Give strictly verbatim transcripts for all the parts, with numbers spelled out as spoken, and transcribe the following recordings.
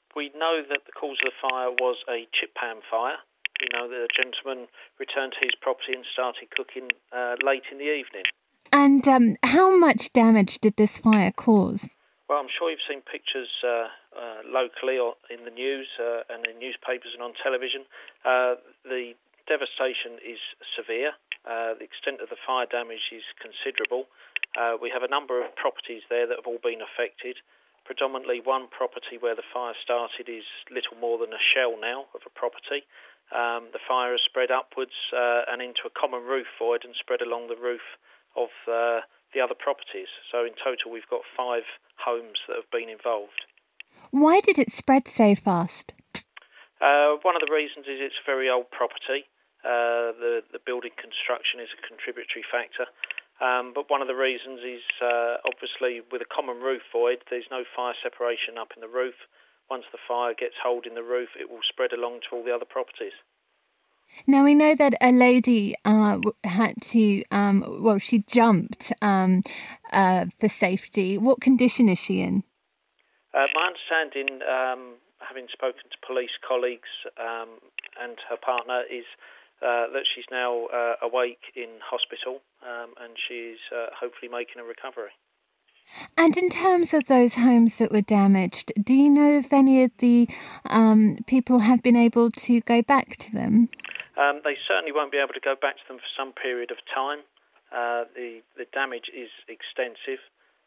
we know that the cause of the fire was a chip pan fire. We know that a gentleman returned to his property and started cooking uh, late in the evening. And um, how much damage did this fire cause? Well, I'm sure you've seen pictures uh, uh, locally or in the news uh, and in newspapers and on television. Uh, the devastation is severe. Uh, the extent of the fire damage is considerable. Uh, we have a number of properties there that have all been affected. Predominantly one property where the fire started is little more than a shell now of a property. Um, the fire has spread upwards uh, and into a common roof void and spread along the roof of uh, the other properties. So in total we've got five homes that have been involved. Why did it spread so fast? Uh, one of the reasons is it's a very old property. Uh, the, the building construction is a contributory factor. Um, but one of the reasons is uh, obviously with a common roof void, there's no fire separation up in the roof. Once the fire gets hold in the roof, it will spread along to all the other properties. Now, we know that a lady uh, had to, um, well, she jumped um, uh, for safety. What condition is she in? Uh, my understanding, um, having spoken to police colleagues um, and her partner, is uh, that she's now uh, awake in hospital um, and she's uh, hopefully making a recovery. And in terms of those homes that were damaged, do you know if any of the um, people have been able to go back to them? Um, they certainly won't be able to go back to them for some period of time. Uh, the the damage is extensive.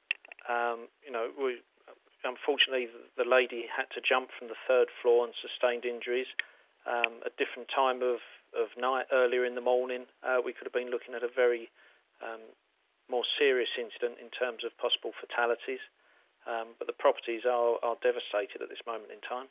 Um, you know, we, unfortunately, the lady had to jump from the third floor and sustained injuries. Um, a different time of, of night, earlier in the morning, uh, we could have been looking at a very um, more serious incident in terms of possible fatalities. Um, but the properties are, are devastated at this moment in time.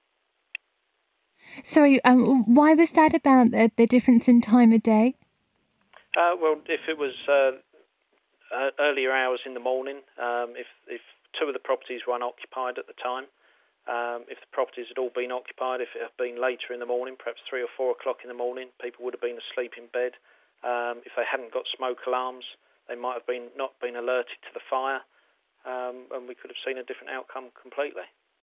Sorry, um, why was that about the, the difference in time of day? Uh, well, if it was uh, uh, earlier hours in the morning, um, if, if two of the properties were unoccupied at the time, um, if the properties had all been occupied, if it had been later in the morning, perhaps three or four o'clock in the morning, people would have been asleep in bed. Um, if they hadn't got smoke alarms, they might have been not been alerted to the fire, um, and we could have seen a different outcome completely.